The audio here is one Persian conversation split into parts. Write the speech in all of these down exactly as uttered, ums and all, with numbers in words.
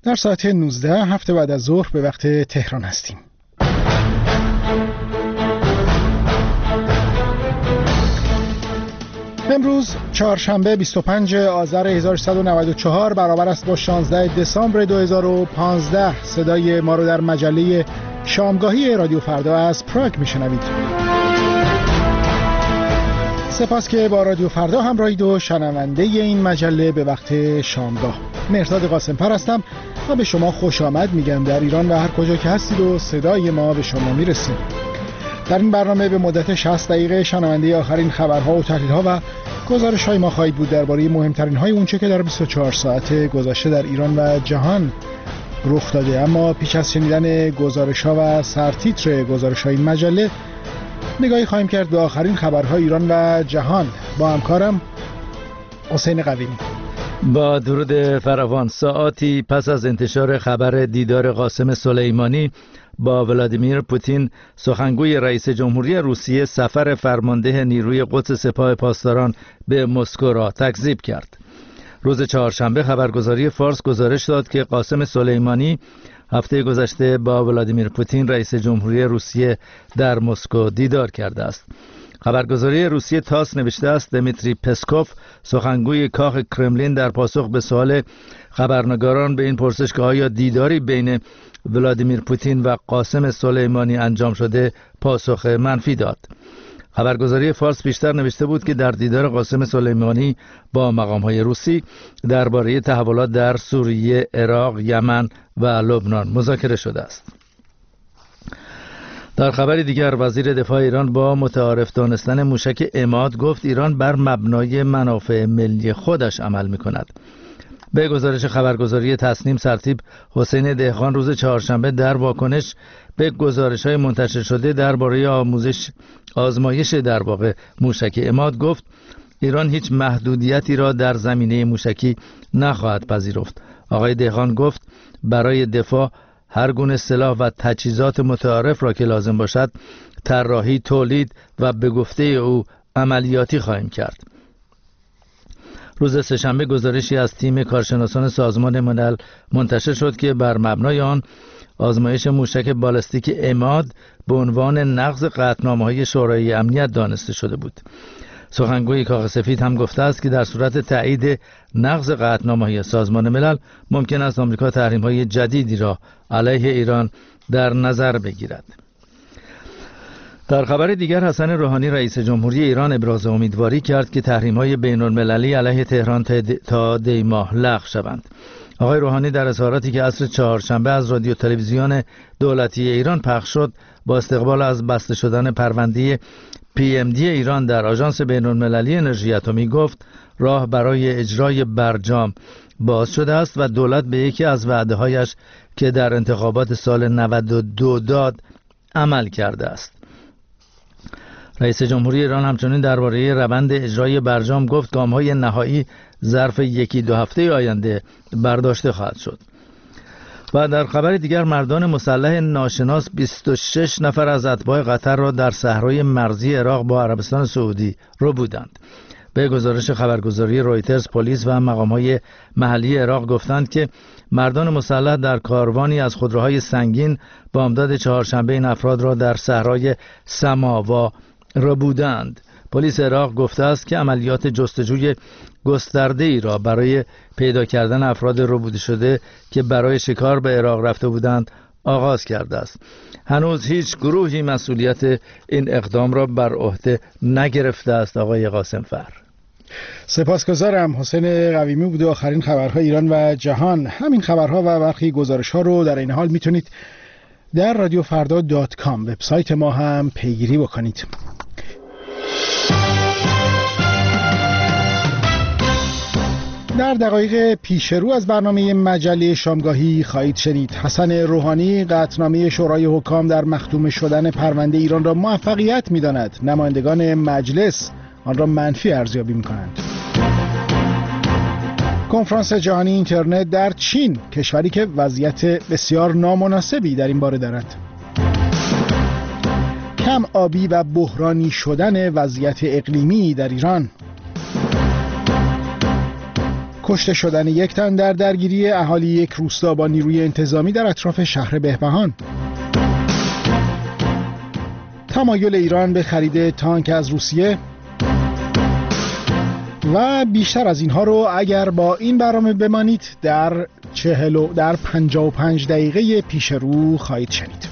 در ساعت نوزده هفته بعد از ظهر به وقت تهران هستیم. امروز چهارشنبه بیست و پنجم آذر هزار و سیصد و نود و چهار برابر است با شانزدهم دسامبر دو هزار و پانزده. صدای ما رو در مجله شامگاهی رادیو فردا از پراگ میشنوید. سپاس که با رادیو فردا همراهید و شنونده این مجله به وقت شامگاه. مهرداد قاسم‌پر هستم و به شما خوش آمد میگم در ایران و هر کجا که هستید و صدای ما به شما میرسید. در این برنامه به مدت شصت دقیقه شنونده آخرین خبرها و تحلیل‌ها و گزارش‌های ما خواهید بود درباره مهمترین‌های اونچه که در بیست و چهار ساعت گذشته در ایران و جهان رخ داده. اما پیش از شنیدن گزارش‌ها و سرتیتر گزارش‌های این مجله، نگاهی خواهیم کرد به آخرین خبرهای ایران و جهان با همکارم حسین قویمی. با درود فراوان، ساعاتی پس از انتشار خبر دیدار قاسم سلیمانی با ولادیمیر پوتین، سخنگوی رئیس جمهوری روسیه سفر فرمانده نیروی قدس سپاه پاسداران به مسکو را تکذیب کرد. روز چهارشنبه خبرگزاری فارس گزارش داد که قاسم سلیمانی هفته گذشته با ولادیمیر پوتین رئیس جمهوری روسیه در مسکو دیدار کرده است. خبرگزاری روسیه تاس نوشته است دمیتری پسکوف، سخنگوی کاخ کرملین، در پاسخ به سوال خبرنگاران به این پرسش که آیا دیداری بین ولادیمیر پوتین و قاسم سلیمانی انجام شده، پاسخ منفی داد. خبرگزاری فارس بیشتر نوشته بود که در دیدار قاسم سلیمانی با مقام‌های روسی درباره تحولات در سوریه، عراق، یمن و لبنان مذاکره شده است. در خبری دیگر، وزیر دفاع ایران با متعارف دانستن موشک عماد گفت ایران بر مبنای منافع ملی خودش عمل می‌کند. به گزارش خبرگزاری تصنیم، سرتیپ حسین دهقان روز چهارشنبه در واکنش به گزارش‌های منتشر شده درباره آموزش آزمایش در واقع موشک عماد گفت ایران هیچ محدودیتی را در زمینه موشکی نخواهد پذیرفت. آقای دهقان گفت برای دفاع هر گونه سلاح و تجهیزات متعارف را که لازم باشد طراحی، تولید و به گفته او عملیاتی خواهیم کرد. روز سه‌شنبه گزارشی از تیم کارشناسان سازمان ملل منتشر شد که بر مبنای آن آزمایش موشک بالستیک عماد به عنوان نقض قطعنامه‌های شورای امنیت دانسته شده بود. سخنگوی کاخ سفید هم گفته است که در صورت تایید نقض قطعنامه‌های سازمان ملل ممکن است آمریکا تحریم‌های جدیدی را علیه ایران در نظر بگیرد. در خبر دیگر، حسن روحانی رئیس جمهوری ایران ابراز امیدواری کرد که تحریم‌های بین‌المللی علیه تهران تا دی ماه لغو شوند. آقای روحانی در اظهاراتی که عصر چهارشنبه از رادیو تلویزیون دولتی ایران پخش شد با استقبال از بسته شدن پرونده پی ام دی ایران در آژانس بین‌المللی انرژی اتمی گفت راه برای اجرای برجام باز شده است و دولت به یکی از وعده‌هایش که در انتخابات سال نود و دو داد عمل کرده است. رئیس جمهوری ایران همچنین درباره روند اجرای برجام گفت گام‌های نهایی ظرف یکی دو هفته آینده برداشته خواهد شد. و در خبر دیگر، مردان مسلح ناشناس بیست و شش نفر از اتباع قطر را در صحرای مرزی عراق با عربستان سعودی ربودند. به گزارش خبرگزاری رویترز، پلیس و مقام‌های محلی عراق گفتند که مردان مسلح در کاروانی از خودروهای سنگین بامداد چهارشنبه این افراد را در صحرای سماوا ربودند. پلیس عراق گفته است که عملیات جستجوی گسترده‌ای را برای پیدا کردن افراد ربوده شده که برای شکار به عراق رفته بودند آغاز کرده است. هنوز هیچ گروهی مسئولیت این اقدام را بر عهده نگرفته است. آقای قاسم‌فر. سپاسگزارم. حسین قویمی بود. آخرین خبرهای ایران و جهان. همین خبرها و برخی گزارش‌ها رو در این حال میتونید در رادیو فردا دات کام وبسایت ما هم پیگیری بکنید. در دقایق پیش رو از برنامه مجله شامگاهی خواهید شنید حسن روحانی قطعنامه شورای حکام در مختوم شدن پرونده ایران را موفقیت می‌داند. نمایندگان مجلس آن را منفی ارزیابی می‌کنند. کنفرانس جهانی اینترنت در چین، کشوری که وضعیت بسیار نامناسبی در این باره دارد. کم آبی و بحرانی شدن وضعیت اقلیمی در ایران. کشته شدن یک تن در درگیری اهالی یک روستا با نیروی انتظامی در اطراف شهر بهبهان. تمایل ایران به خرید تانک از روسیه و بیشتر از اینها رو اگر با این برنامه بمانید در چهل و در پنجاه و پنج دقیقه پیش رو خواهید شنید.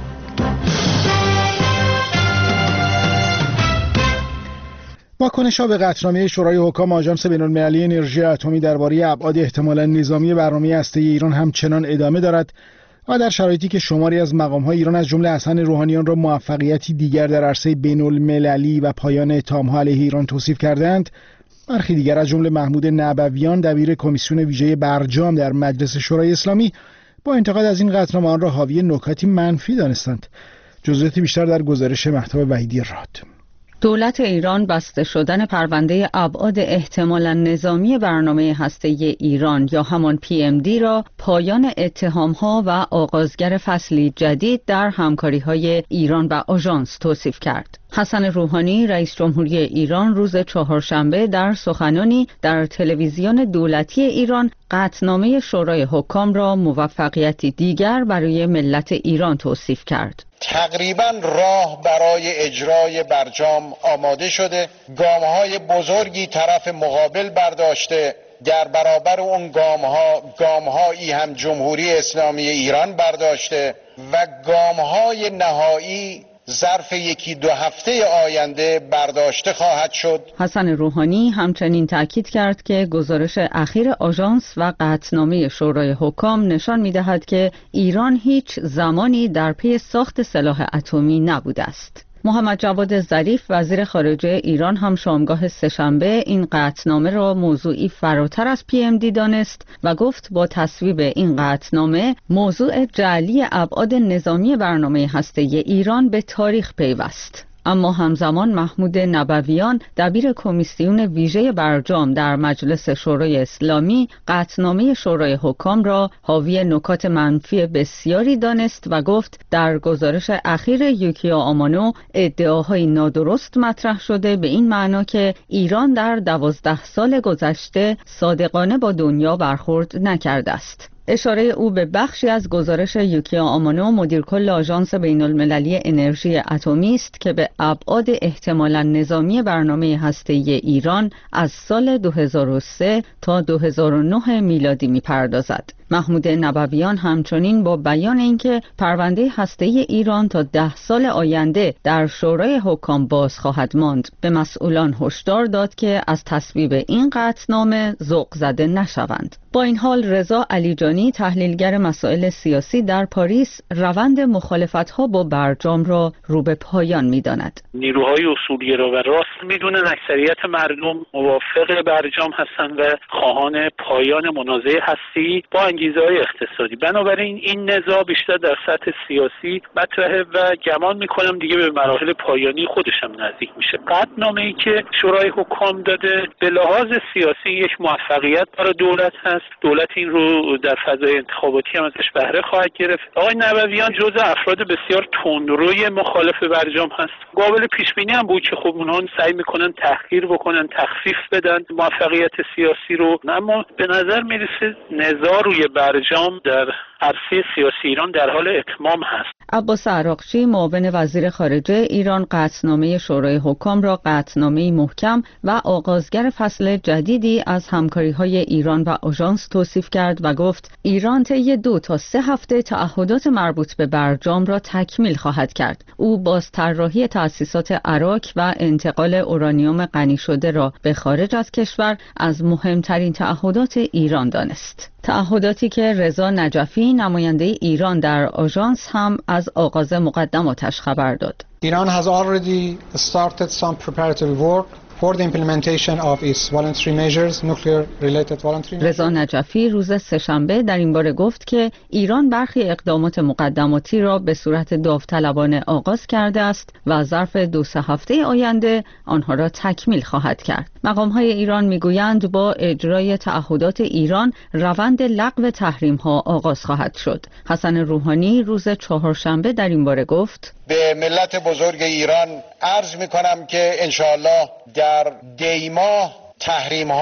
واکنش‌ها به قطعنامه شورای حکام آژانس بین‌المللی انرژی اتمی درباره ابعاد احتمالاً نظامی برنامه هسته‌ای ایران همچنان ادامه دارد و در شرایطی که شماری از مقام‌های ایران از جمله حسن روحانیان را موفقیتی دیگر در عرصه بین‌المللی و پایان اتهام‌ها علیه ایران توصیف کردند، برخی دیگر از جمله محمود نبویان دبیر کمیسیون ویژه برجام در مجلس شورای اسلامی با انتقاد از این قطعنامه آن را حاوی نکاتی منفی دانستند. جزئیات بیشتر در گزارش مهتاب وحیدی راد. دولت ایران بسته شدن پرونده ابعاد احتمالاً نظامی برنامه هسته‌ای ایران یا همان پی ام دی را پایان اتهام‌ها و آغازگر فصلی جدید در همکاری‌های ایران و آژانس توصیف کرد. حسن روحانی رئیس جمهوری ایران روز چهارشنبه در سخنانی در تلویزیون دولتی ایران قطعنامه شورای حکام را موفقیتی دیگر برای ملت ایران توصیف کرد. تقریبا راه برای اجرای برجام آماده شده، گام‌های بزرگی طرف مقابل برداشته، در برابر اون گام‌ها گام‌هایی هم جمهوری اسلامی ایران برداشته و گام‌های نهایی ظرف یکی دو هفته آینده برداشته خواهد شد. حسن روحانی همچنین تاکید کرد که گزارش اخیر آژانس و قطعنامه شورای حکام نشان می‌دهد که ایران هیچ زمانی در پی ساخت سلاح اتمی نبوده است. محمد جواد ظریف وزیر خارجه ایران هم شامگاه سه‌شنبه این قطعنامه را موضوعی فراتر از پی ام دی دانست و گفت با تصویب این قطعنامه موضوع جعلی ابعاد نظامی برنامه هسته‌ای ایران به تاریخ پیوست. اما همزمان محمود نبویان دبیر کمیسیون ویژه برجام در مجلس شورای اسلامی قطعنامه شورای حکام را حاوی نکات منفی بسیاری دانست و گفت در گزارش اخیر یوکیا آمانو ادعاهای نادرست مطرح شده به این معنا که ایران در دوازده سال گذشته صادقانه با دنیا برخورد نکرده است. اشاره او به بخشی از گزارش یوکیا آمانو مدیر کل آژانس بین‌المللی انرژی اتمی است که به ابعاد احتمالاً نظامی برنامه هسته‌ای ایران از سال دو هزار و سه تا دو هزار و نه میلادی می‌پردازد. محمود نبویان همچنین با بیان اینکه پرونده هسته‌ای ایران تا ده سال آینده در شورای حکام باز خواهد ماند به مسئولان هشدار داد که از تصویب این قطعنامه ذوق زده نشوند. با این حال رضا علیجانی تحلیلگر مسائل سیاسی در پاریس روند مخالفت‌ها با برجام را رو به پایان می‌داند. نیروهای اصولگرا و راست می‌دونن اکثریت مردم موافق برجام هستند و خواهان پایان منازعه هستی با انگیزه‌های اقتصادی. بنابراین این نزاع بیشتر در سطح سیاسی مطرحه و گمان می‌کنم دیگه به مراحل پایانی خودش هم نزدیک میشه. قطعنامه‌ای که شورای حکام داده به لحاظ سیاسی یک موفقیت برای دولت هست. دولت این رو در فضای انتخاباتی هم ازش بهره خواهد گرفت. آقای نبویان جزء افراد بسیار تندروی مخالف برجام هست. قابل پیش بینی هم بود که خب اونها سعی میکنن تحقیر بکنن، تخفیف بدن موفقیت سیاسی رو، اما به نظر میرسه نزاع روی برجام در عرصه سیاسی ایران در حال اتمام هست. عباس عراقچی معاون وزیر خارجه ایران قطعنامه شورای حکام را قطعنامه‌ای محکم و آغازگر فصل جدیدی از همکاری‌های ایران و آژانس توصیف کرد و گفت ایران طی دو تا سه هفته تعهدات مربوط به برجام را تکمیل خواهد کرد. او باز طراحی تأسیسات عراق و انتقال اورانیوم غنی شده را به خارج از کشور از مهمترین تعهدات ایران دانست. تعهداتی که رضا نجفی نماینده ایران در آژانس هم از آغاز مقدماتش خبر داد. Iran has already started some preparatory work for the implementation of its voluntary measures, nuclear related voluntary measures. رضا نجفی روز سه‌شنبه در این باره گفت که ایران برخی اقدامات مقدماتی را به صورت داوطلبانه آغاز کرده است و ظرف دو سه هفته آینده آنها را تکمیل خواهد کرد. مقام‌های ایران میگویند با اجرای تعهدات ایران روند لغو تحریم‌ها آغاز خواهد شد. حسن روحانی روز چهارشنبه در این باره گفت به ملت بزرگ ایران عرض میکنم که انشاءالله در دی ماه تحریم ها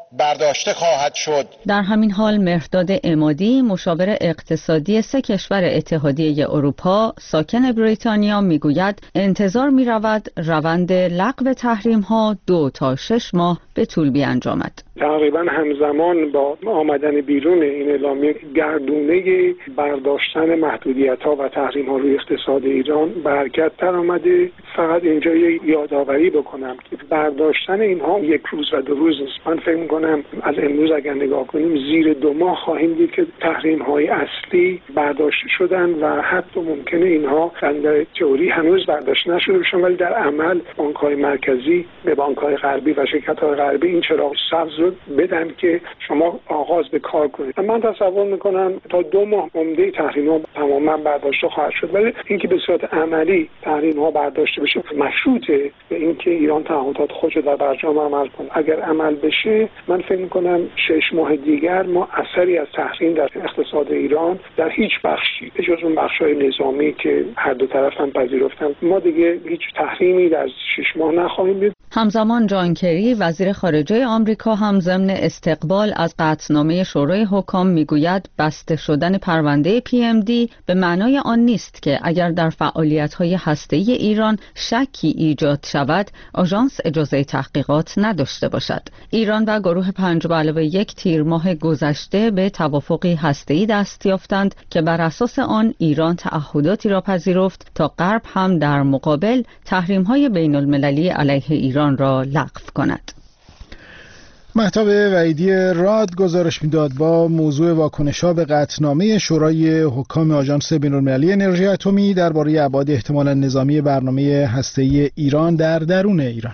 برداشته خواهد شد. در همین حال مهرداد عمادی مشاور اقتصادی سه کشور اتحادیه اروپا ساکن بریتانیا میگوید انتظار می‌رود روند لغو تحریم‌ها دو تا شش ماه به طول بیانجامد. تقریبا همزمان با آمدن بیرون این اعلامیه گردونه برداشتن محدودیت‌ها و تحریم‌ها روی اقتصاد ایران به حرکت درآمده. فقط اینجا یادآوری بکنم که برداشتن اینها یک روز و دو روز نیست. من فکر می‌کنم از امروز اگر نگاه کنیم زیر دو ماه خواهیم دید که تحریم‌های اصلی برداشته شدن و حتی ممکنه اینها در تئوری هنوز برداشته نشده باشن ولی در عمل بانک‌های مرکزی به بانک‌های غربی و شرکت‌های غربی این چراغ سبز رو بدن که شما آغاز به کار کنید. من تصور می‌کنم تا دو ماه عمده تحریم‌ها تماماً برداشته خواهد شد ولی اینکه به صورت عملی تحریم‌ها برداشته بشه مشروطه به اینکه ایران تعهدات خودش رو در برجام عمل کنه. اگر عمل بشه من فکر می‌کنم شش ماه دیگر ما اثری از تحریم در اقتصاد ایران در هیچ بخشی به جز اون بخش‌های نظامی که هر دو طرف هم پذیرفتن ما دیگه هیچ تحریمی در شش ماه نخواهیم دید. همزمان جان کری وزیر خارجه آمریکا هم ضمن استقبال از قطعنامه شورای حکام میگوید بسته شدن پرونده پی ام دی به معنای آن نیست که اگر در فعالیت‌های هسته‌ای ایران شکی ایجاد شود آژانس اجازه تحقیقات نداشته باشد. ایران و گروه پنج به علاوه یک تیر ماه گذشته به توافقی هسته‌ای دست یافتند که بر اساس آن ایران تعهداتی را پذیرفت تا غرب هم در مقابل تحریم‌های بین‌المللی علیه ایران را لغو کند. مهتاب وحیدی راد گزارش میداد با موضوع واکنش‌ها به قطعنامه شورای حکام آژانس بین‌المللی انرژی اتمی درباره ابعاد احتمالاً نظامی برنامه هسته‌ای ایران در درون ایران.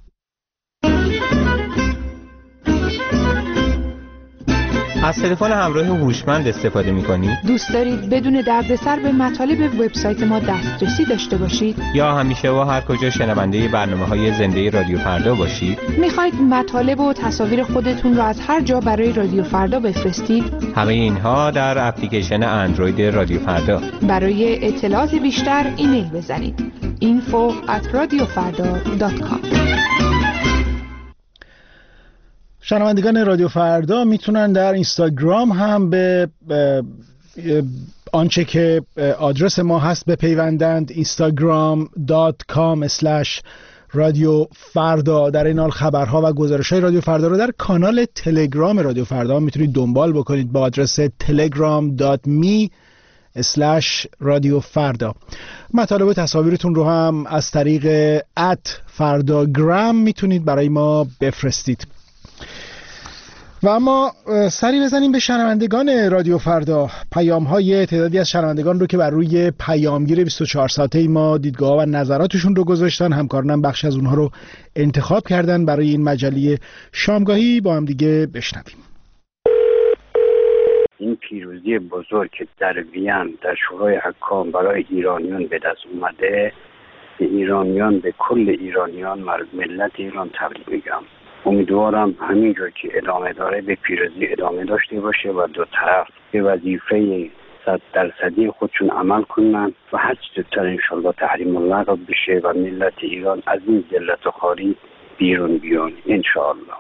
از تلفن همراه هوشمند استفاده می‌کنید؟ دوست دارید بدون دردسر به مطالب وبسایت ما دسترسی داشته باشید؟ یا همیشه و هر کجا شنونده برنامه‌های زنده رادیو فردا باشید؟ می‌خواید مطالب و تصاویر خودتون را از هر جا برای رادیو فردا بفرستید؟ همه اینها در اپلیکیشن اندروید رادیو فردا. برای اطلاعات بیشتر ایمیل بزنید info at radiofarda dot com. شنوندگان رادیو فردا میتونن در اینستاگرام هم به آنچه که آدرس ما هست بپیوندند اینستاگرام دات کام اسلش رادیو فردا. در این حال خبرها و گزارش‌های رادیو فردا رو در کانال تلگرام رادیو فردا میتونید دنبال بکنید با آدرس تلگرام دات می اسلش رادیو فردا. مطالب و تصاویرتون رو هم از طریق ات فرداگرام میتونید برای ما بفرستید. و اما سری بزنیم به شنوندگان رادیو فردا. پیام های تعدادی از شنوندگان رو که بر روی پیامگیر بیست و چهار ساعته ما دیدگاه و نظراتشون رو گذاشتن، همکارانم بخش از اونها رو انتخاب کردن برای این مجله شامگاهی با هم دیگه بشنویم. این پیروزی بزرگ که در وین در شورای حکام برای ایرانیان به دست اومده، به ایرانیان، به کل ایرانیان، ملت ایران تبریک میگم. امیدوارم همینجور که ادامه داره به پیروزی ادامه داشته باشه و دو طرف به وظیفه صد درصدی خودشون عمل کنن و هر چه زودتر انشالله تحریم لغو بشه و ملت ایران از این ذلت و خواری بیرون بیان انشالله.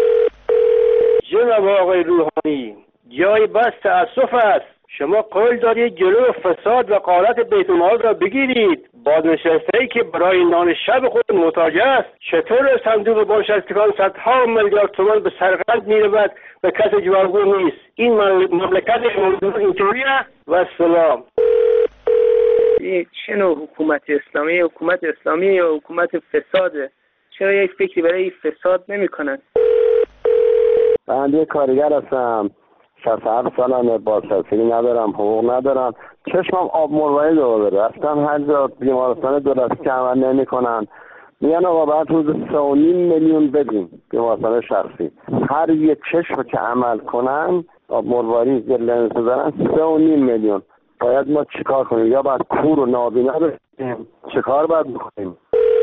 جناب آقای روحانی، جای بس تأسف است. شما قول دارید جلو فساد و غارت بیت المال را بگیرید. بازنشسته‌ای که برای نان شب خود محتاج است چطور صندوق بازنشستگان صدها میلیارد تومان به سرقت می‌رود و کسی جوابگو نیست؟ این مملکت اینطوری است و سلام. این چه نوع حکومت اسلامی؟ حکومت اسلامی یا حکومت فساده؟ چرا یک فکری برای فساد نمی‌کنند؟ من یک کارگر هستم، شصت و هفت سالمه، بازنشستگی ندارم، حقوق ندارم، چشمم آب مروارید رو داره. رفتم هر جا بیمارستان دولتی که عمل نمی کنن میگن آقا بعد روز سه و نیم میلیون بدیم بیمارستان شخصی. هر یک چشم که عمل کنن آب مروارید یا لنز بزنن سه و نیم میلیون. باید ما چیکار کنیم؟ یا باید کور و نابینا بشیم؟ چیکار باید بکنیم؟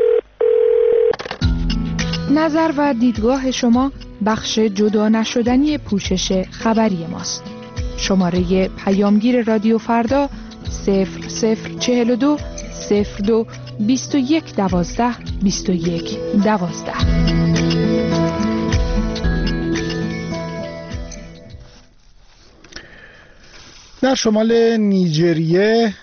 نظر و دیدگاه شما بخش جدا نشدنی پوشش خبری ماست. شماره پیامگیر رادیو فردا صفر صفر چهل و دو صفر دو بیست و یک دوازده بیست و یک دوازده. در شمال نیجریه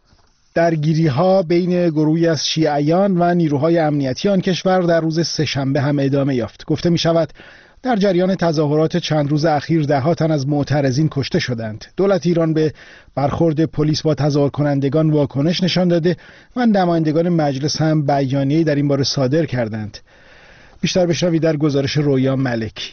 درگیری‌ها بین گروهی از شیعیان و نیروهای امنیتی آن کشور در روز سه‌شنبه هم ادامه یافت. گفته می‌شود در جریان تظاهرات چند روز اخیر ده‌ها تن از معترضین کشته شدند. دولت ایران به برخورد پلیس با تظاهر کنندگان واکنش نشان داده و نمایندگان مجلس هم بیانیه‌ای در این باره صادر کردند. بیشتر بشنوید در گزارش رویا ملکی.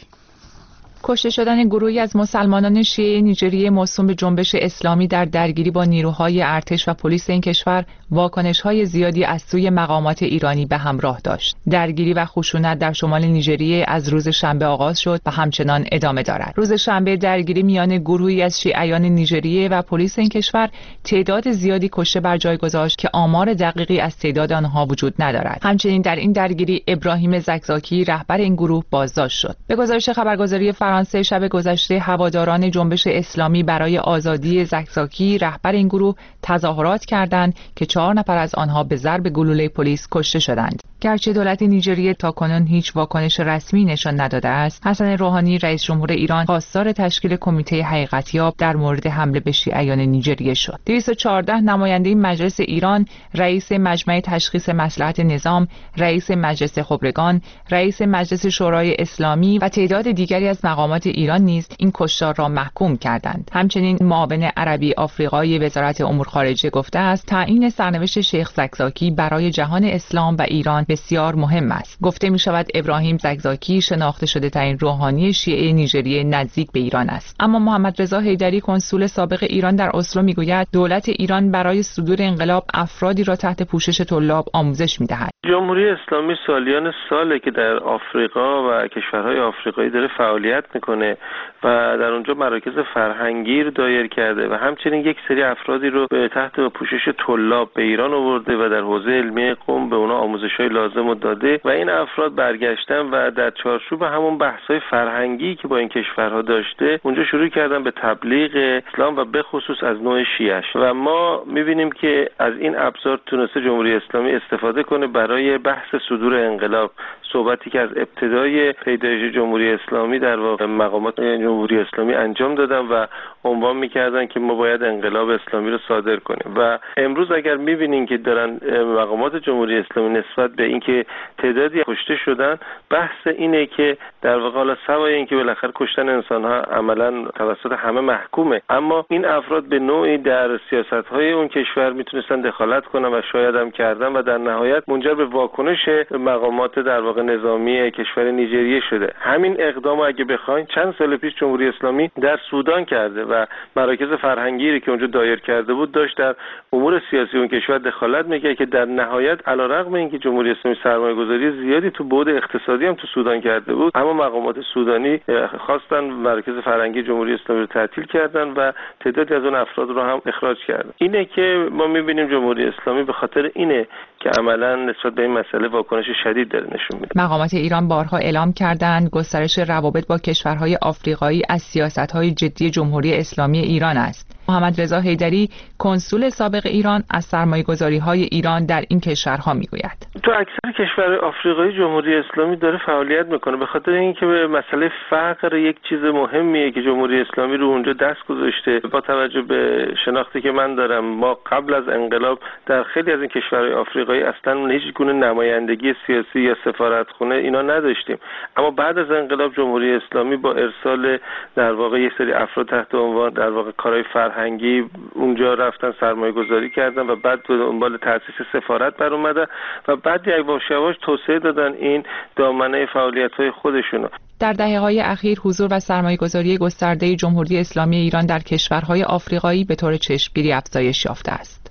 کشته شدن گروهی از مسلمانان شیعه نیجریه موسوم به جنبش اسلامی در درگیری با نیروهای ارتش و پلیس این کشور واکنش‌های زیادی از سوی مقامات ایرانی به همراه داشت. درگیری و خشونت در شمال نیجریه از روز شنبه آغاز شد و همچنان ادامه دارد. روز شنبه درگیری میان گروهی از شیعیان نیجریه و پلیس این کشور تعداد زیادی کشته بر جای گذاشت که آمار دقیقی از تعداد آنها وجود ندارد. همچنین در این درگیری ابراهیم زکزاکی رهبر این گروه بازداشت شد. به گزارش خبرگزاری فرانسه شب گذشته هواداران جنبش اسلامی برای آزادی زکزاکی رهبر این گروه تظاهرات کردند که چهار نفر از آنها به ضرب گلوله پلیس کشته شدند. گرچه دولت نیجریه تاکنون هیچ واکنش رسمی نشان نداده است، حسن روحانی رئیس جمهور ایران خواستار تشکیل کمیته حقیقتیاب در مورد حمله به شیعیان نیجریه شد. دویست و چهارده نماینده مجلس ایران، رئیس مجمع تشخیص مصلحت نظام، رئیس مجلس خبرگان، رئیس مجلس شورای اسلامی و تعداد دیگری از مقامات ایران نیز این کشتار را محکوم کردند. همچنین معاون عربی آفریقای وزارت امور خارجه گفته است تعیین سرنوشت شیخ زکزاکی برای جهان اسلام و ایران بسیار مهم است. گفته می شود ابراهیم زکزاکی شناخته شده ترین روحانی شیعه نیجریه نزدیک به ایران است. اما محمد رضا حیدری کنسول سابق ایران در اسلو می گوید دولت ایران برای صدور انقلاب افرادی را تحت پوشش طلاب آموزش می دهد. جمهوری اسلامی سالیان ساله که در آفریقا و کشورهای آفریقایی داره فعالیت میکنه و در اونجا مراکز فرهنگی رو دایر کرده و همچنین یک سری افرادی رو به تحت پوشش طلاب به ایران آورده و در حوزه علمی قم به اونا آموزش‌های لازم رو داده و این افراد برگشتن و در چارچوب همون بحث‌های فرهنگی که با این کشورها داشته اونجا شروع کردن به تبلیغ اسلام و به خصوص از نوع شیعه و ما می‌بینیم که از این ابزار تونسته جمهوری اسلامی استفاده کنه برای بحث صدور انقلاب. صحبتی که از ابتدای پیدایش جمهوری اسلامی در واقع مقامات جمهوری اسلامی انجام دادن و عنوان می‌کردن که ما باید انقلاب اسلامی رو صادر کنیم و امروز اگر می‌بینین که دارن مقامات جمهوری اسلامی نسبت به اینکه تعدادی کشته شدن بحث اینه که در واقع حالا سوای اینکه بالاخره کشتن انسان‌ها عملاً توسط همه محکومه، اما این افراد به نوعی در سیاست‌های اون کشور میتونستن دخالت کنن و شاید هم کردن و در نهایت منجر به واکنش مقامات در واقع نظامی کشور نیجریه شده. همین اقدام اگه بخواین چند سال پیش جمهوری اسلامی در سودان کرده و مراکز فرهنگی که اونجا دایر کرده بود داشت در امور سیاسی اون کشور دخالت میکرد که در نهایت علیرغم اینکه جمهوری اسلامی سرمایه‌گذاری زیادی تو بعد اقتصادی هم تو سودان کرده بود، اما مقامات سودانی خواستن مراکز فرهنگی جمهوری اسلامی رو تعطیل کردن و تعدادی از اون افراد رو هم اخراج کردن. اینه که ما می‌بینیم جمهوری اسلامی به خاطر اینه که عملاً نسبت به این مسئله واکنش شدید داره نشون میده. مقامات ایران بارها اعلام کردند گسترش روابط با کشورهای آفریقایی از سیاست‌های جدی جمهوری اسلامی ایران است. محمد رضا حیدری کنسول سابق ایران از سرمایه‌گذاری‌های ایران در این کشورها میگوید. تو اکثر کشورهای آفریقایی جمهوری اسلامی داره فعالیت میکنه به خاطر اینکه به مسئله فقر یک چیز مهمیه که جمهوری اسلامی رو اونجا دست گذاشته. با توجه به شناختی که من دارم ما قبل از انقلاب در خیلی از این کشورهای آفریقایی اصلا هیچ گونه نمایندگی سیاسی یا سفارتخونه اینا نداشتیم، اما بعد از انقلاب جمهوری اسلامی با ارسال در واقع یک سری افراد تحت عنوان در واقع کارهای فرهنگی اونجا رفتن سرمایه گذاری کردن و بعد به دنبال تأسیس سفارت بر اومدن و بعد یواش یواش توسعه دادن این دامنه فعالیت‌های خودشونو. در دهه‌های اخیر حضور و سرمایه‌گذاری گسترده جمهوری اسلامی ایران در کشورهای آفریقایی به طور چشمگیری افزایش یافته است.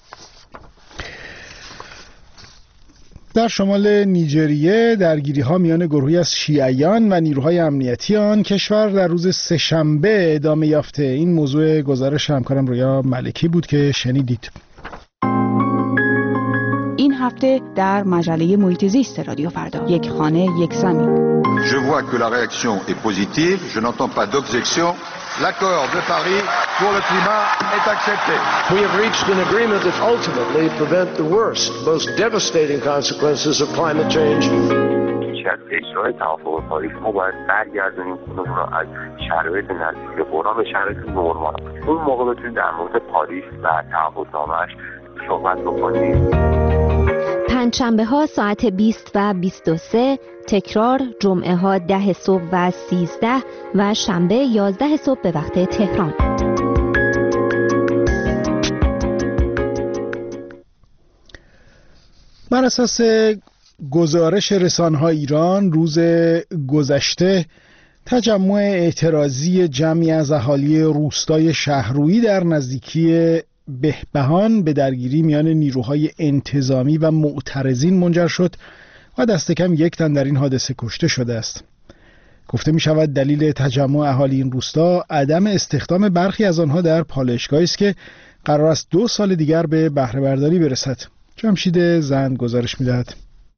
در شمال نیجریه درگیری‌ها میان گروهی از شیعیان و نیروهای امنیتی آن کشور در روز سه‌شنبه ادامه یافته. این موضوع گزارش همکارم رویا ملکی بود که شنیدید. این هفته در مجله محیط زیست رادیو فردا یک خانه یک زمین. Je vois que la réaction est positive, je n'entends pas d'objection. L'accord de Paris pour le climat est accepté. We have reached an agreement that ultimately prevent the worst, most devastating consequences of climate change. پیش از اجرای توافق پاریس ما باید برگردونیم خودمون رو از شرایط نزدیک بحران به شرایط نرمال. اون موقع بتونیم در مورد پاریس و تعهدنامه‌اش صحبت بکنیم. پنجشنبه ها ساعت بیست و بیست و سه، تکرار جمعه ها ده صبح و سیزده و شنبه یازده صبح به وقت تهران. بر اساس گزارش رسانه‌های ایران روز گذشته تجمع اعتراضی جمعی از اهالی روستای شهرویی در نزدیکی بهبهان به درگیری میان نیروهای انتظامی و معترضین منجر شد و دست کم یک تن در این حادثه کشته شده است. گفته می شود دلیل تجمع اهالی این روستا عدم استخدام برخی از آنها در پالایشگاهی است که قرار است دو سال دیگر به بهره برداری برسد. جمشید زند گزارش می‌دهد.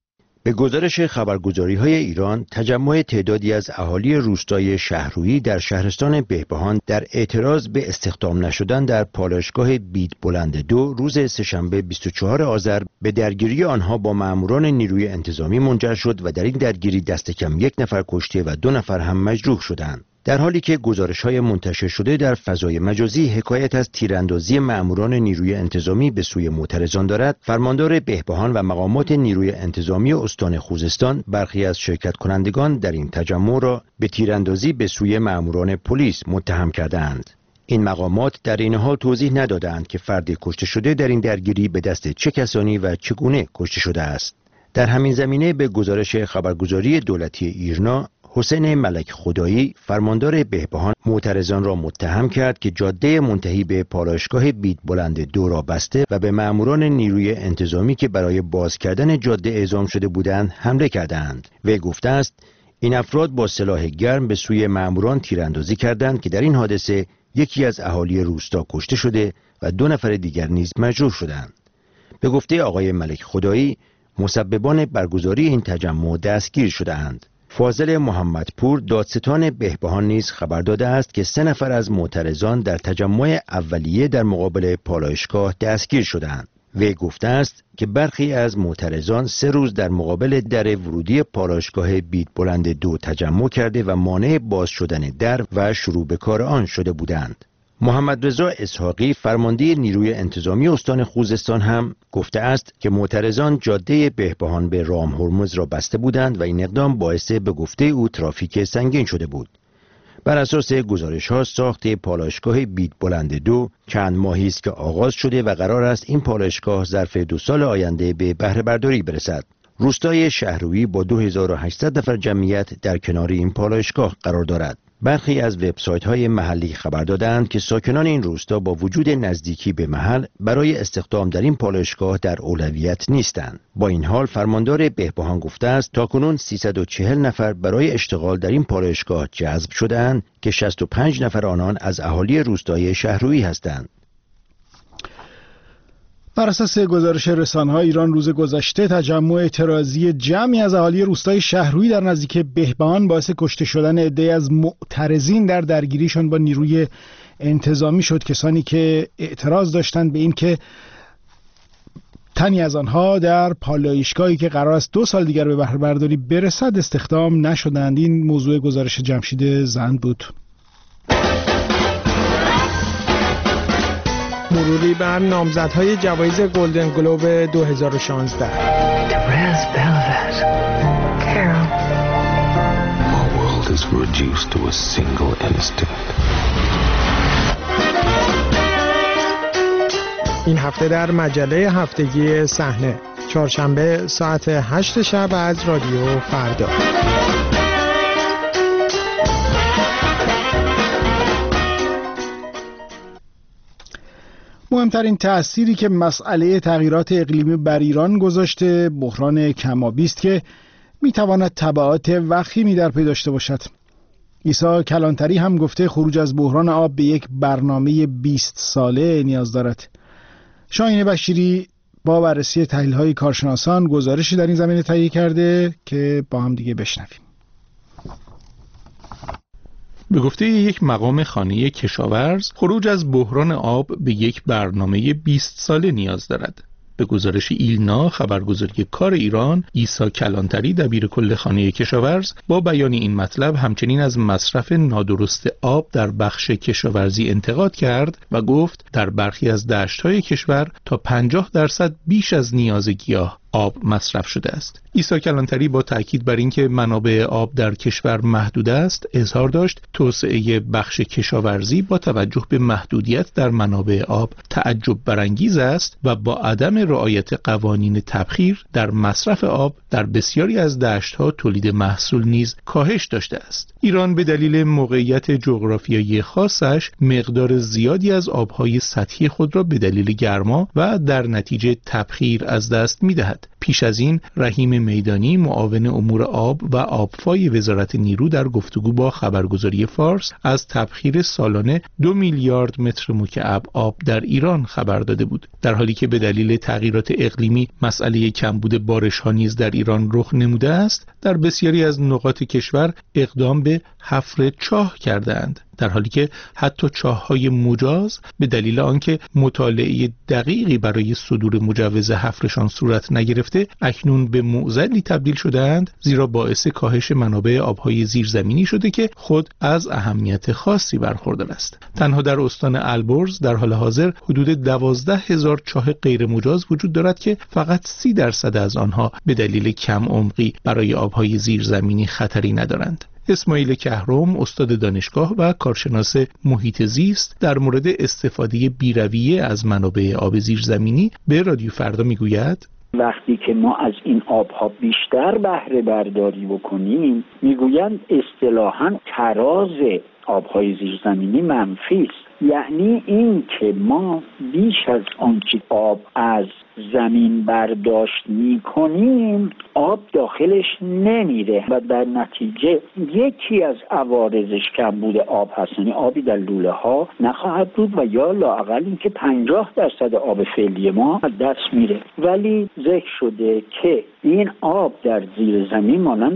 به گزارش خبرگزاری‌های ایران، تجمع تعدادی از اهالی روستای شهرویی در شهرستان بهبهان در اعتراض به استخدام نشدن در پالایشگاه بید بلند دو روز سه‌شنبه بیست و چهارم آذر به درگیری آنها با ماموران نیروی انتظامی منجر شد و در این درگیری دست کم یک نفر کشته و دو نفر هم مجروح شدند. در حالی که گزارش‌های منتشر شده در فضای مجازی حکایت از تیراندازی ماموران نیروی انتظامی به سوی معترضان دارد، فرماندار بهبهان و مقامات نیروی انتظامی استان خوزستان برخی از شرکت کنندگان در این تجمع را به تیراندازی به سوی ماموران پلیس متهم کردند. این مقامات در این حال توضیح ندادند که فرد کشته شده در این درگیری به دست چه کسانی و چگونه کشته شده است. در همین زمینه به گزارش خبرگزاری دولتی ایرنا، حسین ملک خدایی فرماندار بهبهان معترضان را متهم کرد که جاده منتهی به پالایشگاه بید بلند دو را بسته و به ماموران نیروی انتظامی که برای باز کردن جاده اعزام شده بودند حمله کردند. وی گفته است این افراد با سلاح گرم به سوی ماموران تیراندازی کردند که در این حادثه یکی از اهالی روستا کشته شده و دو نفر دیگر نیز مجروح شدند. به گفته آقای ملک خدایی، مسببان برگزاری این تجمع دستگیر شده‌اند. فاضل محمدپور دادستان بهبهان نیز خبر داده است که سه نفر از معترضان در تجمع اولیه در مقابل پالایشگاه دستگیر شدند. وی گفته است که برخی از معترضان سه روز در مقابل در ورودی پالایشگاه بید بلند دو تجمع کرده و مانع باز شدن در و شروع به کار آن شده بودند. محمد رضا اسحاقی فرمانده نیروی انتظامی استان خوزستان هم گفته است که معترضان جاده بهبهان به رام هرمز را بسته بودند و این اقدام باعث به گفته او ترافیک سنگین شده بود. بر اساس گزارش‌ها ساخت پالایشگاه بید بلند دو چند ماهی است که آغاز شده و قرار است این پالایشگاه ظرف دو سال آینده به بهره برداری برسد. روستای شهرویی با دو هزار و هشتصد نفر جمعیت در کنار این پالایشگاه قرار دارد. برخی از وبسایت‌های محلی خبر دادند که ساکنان این روستا با وجود نزدیکی به محل برای استخدام در این پالایشگاه در اولویت نیستند. با این حال فرماندار بهبهان گفته است تاکنون سیصد و چهل نفر برای اشتغال در این پالایشگاه جذب شده‌اند که شصت و پنج نفر آنان از اهالی روستای شهرویی هستند. بر اساس گزارش رسانه‌های ایران روز گذشته تجمع اعتراضی جمعی از اهالی روستای شهرویی در نزدیک بهبهان باعث کشته شدن عده‌ای از معترضین در درگیریشان با نیروی انتظامی شد. کسانی که اعتراض داشتند به این که تنی از آنها در پالایشگاهی که قرار است دو سال دیگر به بهره برداری برسد استخدام نشدند. این موضوع گزارش جمشید زند بود. مروری بر نامزدهای جوایز گلدن گلوب دو هزار و شانزده. این هفته در مجله هفتگی صحنه، چهارشنبه ساعت هشت شب از رادیو فردا. مهمترین تأثیری که مسئله تغییرات اقلیمی بر ایران گذاشته بحران کم‌آبی است که میتواند تبعات وخیمی در پی داشته باشد. عیسی کلانتری هم گفته خروج از بحران آب به یک برنامه بیست ساله نیاز دارد. شاهین بشیری با بررسی تحلیل‌های کارشناسان گزارشی در این زمینه تهیه کرده که با هم دیگه بشنویم. به گفته یک مقام خانه کشاورز، خروج از بحران آب به یک برنامه بیست ساله نیاز دارد. به گزارش ایلنا خبرگزاری کار ایران، عیسی کلانتری دبیر کل خانه کشاورز با بیان این مطلب همچنین از مصرف نادرست آب در بخش کشاورزی انتقاد کرد و گفت در برخی از دشت‌های کشور تا پنجاه درصد بیش از نیاز گیاه آب مصرف شده است. عیسی کلانتری با تاکید بر اینکه منابع آب در کشور محدود است، اظهار داشت توسعه بخش کشاورزی با توجه به محدودیت در منابع آب تعجب برانگیز است و با عدم رعایت قوانین تبخیر در مصرف آب در بسیاری از دشت‌ها تولید محصول نیز کاهش داشته است. ایران به دلیل موقعیت جغرافیایی خاصش مقدار زیادی از آب‌های سطحی خود را به دلیل گرما و در نتیجه تبخیر از دست می‌دهد. پیش از این رحیم میدانی معاون امور آب و آبفای وزارت نیرو در گفتگو با خبرگزاری فارس از تبخیر سالانه دو میلیارد متر مکعب آب در ایران خبر داده بود، در حالی که به دلیل تغییرات اقلیمی مسئله کمبود بارش‌ها نیز در ایران رخ نموده است. در بسیاری از نقاط کشور اقدام به حفر چاه کردند، در حالی که حتی چاه‌های مجاز به دلیل آنکه مطالعه دقیقی برای صدور مجوز حفرشان صورت نگرفته اکنون به معضلی تبدیل شده‌اند، زیرا باعث کاهش منابع آب‌های زیرزمینی شده که خود از اهمیت خاصی برخوردار است. تنها در استان البرز در حال حاضر حدود دوازده هزار چاه غیر مجاز وجود دارد که فقط سی درصد از آنها به دلیل کم عمقی برای آب‌های زیرزمینی خطری ندارند. اسماعیل کهرم استاد دانشگاه و کارشناس محیط زیست در مورد استفاده بی‌رویه از منابع آب زیرزمینی به رادیو فردا میگوید: وقتی که ما از این آبها بیشتر بهره برداری بکنیم، میگویند اصطلاحاً تراز آبهای زیرزمینی منفی است. یعنی این که ما بیش از آنچه آب از زمین برداشت میکنیم آب داخلش نمیره و در نتیجه یکی از عوارضش کمبود آب هست، یعنی آبی در لوله ها نخواهد بود و یا لااقل این که پنجاه درصد آب فعلی ما از دست میره. ولی ذکر شده که این آب در زیر زمین مانند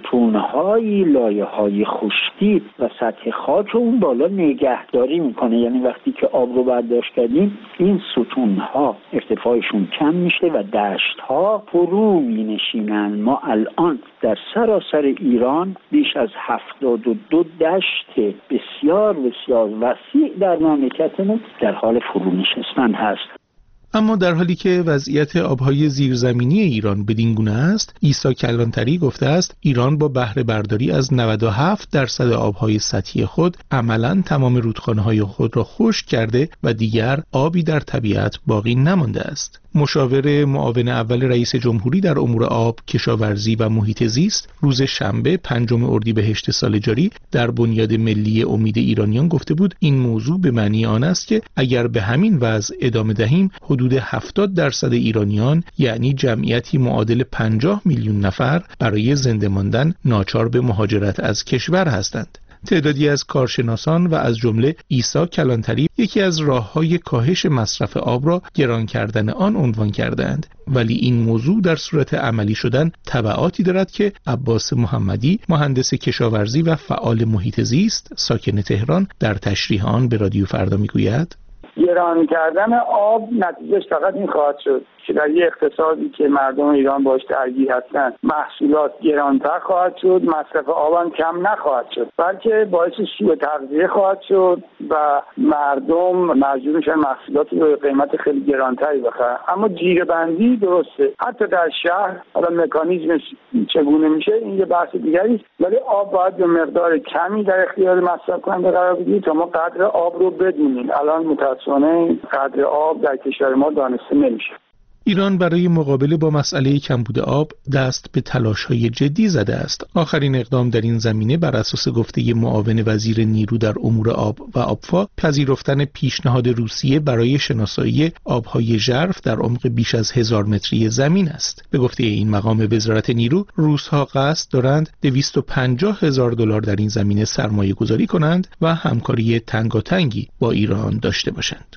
ستونهای لایه‌های خشکی و سطح خاک رو اون بالا نگهداری میکنه، یعنی وقتی که آب رو برداشت کردیم این ستونها ارتفاعشون کم میشه و دشتها فرو می نشینن. ما الان در سراسر ایران بیش از هفتاد و دو دشت بسیار بسیار وسیع در مملکتمون در حال فرو نشستن هست. اما در حالی که وضعیت آبهای زیرزمینی ایران بدین گونه است، عیسی کلانتری گفته است ایران با بهره برداری از نود و هفت درصد آبهای سطحی خود عملاً تمام رودخانه‌های خود را خشک کرده و دیگر آبی در طبیعت باقی نمانده است. مشاور معاون اول رئیس جمهوری در امور آب، کشاورزی و محیط زیست روز شنبه پنجم اردیبهشت سال جاری در بنیاد ملی امید ایرانیان گفته بود این موضوع به معنی آن است که اگر به همین وضع ادامه دهیم حدود هفتاد درصد ایرانیان، یعنی جمعیتی معادل پنجاه میلیون نفر، برای زنده ماندن ناچار به مهاجرت از کشور هستند. تعدادی از کارشناسان و از جمله عیسی کلانتری یکی از راه‌های کاهش مصرف آب را گران کردن آن عنوان کردند، ولی این موضوع در صورت عملی شدن تبعاتی دارد که عباس محمدی، مهندس کشاورزی و فعال محیط زیست ساکن تهران، در تشریح آن به رادیو فردا میگوید: گران کردن آب نتیجهش فقط این خواهد شد که در یک اقتصادی که مردم ایران باش درگیر هستند محصولات گرانتر خواهد شد، مصرف آب هم کم نخواهد شد، بلکه باعث سوء تغذیه خواهد شد و مردم مجبور میشن محصولاتی رو قیمت خیلی گرانتری بخرن. اما جیره‌بندی درسته، حتی در شهر حالا مکانیزمش چگونه میشه این یه بحث دیگری است، ولی آب باید به مقدار کمی در اختیار مصرف کننده قرار بگیره تا ما قدر آب رو بدونیم. الان متأسفانه قدر آب در کشور ما دانسته نمیشه. ایران برای مقابله با مسئله کمبود آب دست به تلاش‌های جدی زده است. آخرین اقدام در این زمینه بر اساس گفته معاون وزیر نیرو در امور آب و آبفا پذیرفتن پیشنهاد روسیه برای شناسایی آب‌های ژرف در عمق بیش از هزار متری زمین است. به گفته این مقام وزارت نیرو، روس‌ها قصد دارند دویست و پنجاه هزار دلار در این زمینه سرمایه‌گذاری کنند و همکاری تنگاتنگی با ایران داشته باشند.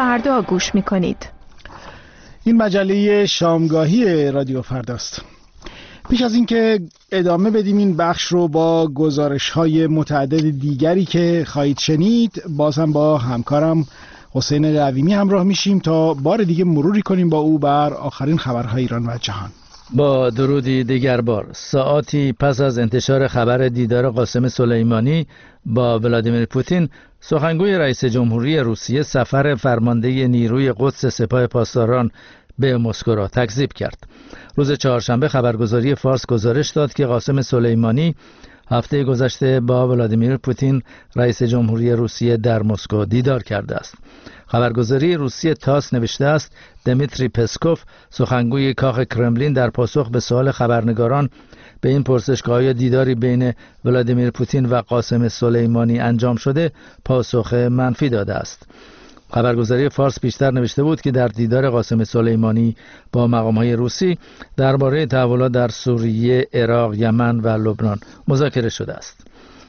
فردا گوش میکنید. این مجله شامگاهی رادیو فرداست. پیش از اینکه ادامه بدیم این بخش رو با گزارش‌های متعدد دیگری که خواهید شنید، بازم با همکارم حسین قویمی همراه میشیم تا بار دیگه مروری کنیم با او بر آخرین خبرهای ایران و جهان. با درودی دیگر بار، ساعاتی پس از انتشار خبر دیدار قاسم سلیمانی با ولادیمیر پوتین، سخنگوی رئیس جمهوری روسیه سفر فرمانده نیروی قدس سپاه پاسداران به مسکو را تکذیب کرد. روز چهارشنبه خبرگزاری فارس گزارش داد که قاسم سلیمانی هفته گذشته با ولادیمیر پوتین رئیس جمهوری روسیه در مسکو دیدار کرده است. خبرگزاری روسیه تاس نوشته است دمیتری پسکوف، سخنگوی کاخ کرملین، در پاسخ به سوال خبرنگاران به این پرسش که آیا دیداری بین ولادیمیر پوتین و قاسم سلیمانی انجام شده، پاسخ منفی داده است. خبرگزاری فارس بیشتر نوشته بود که در دیدار قاسم سلیمانی با مقام‌های روسی درباره تحولات در سوریه، عراق، یمن و لبنان مذاکره شده است.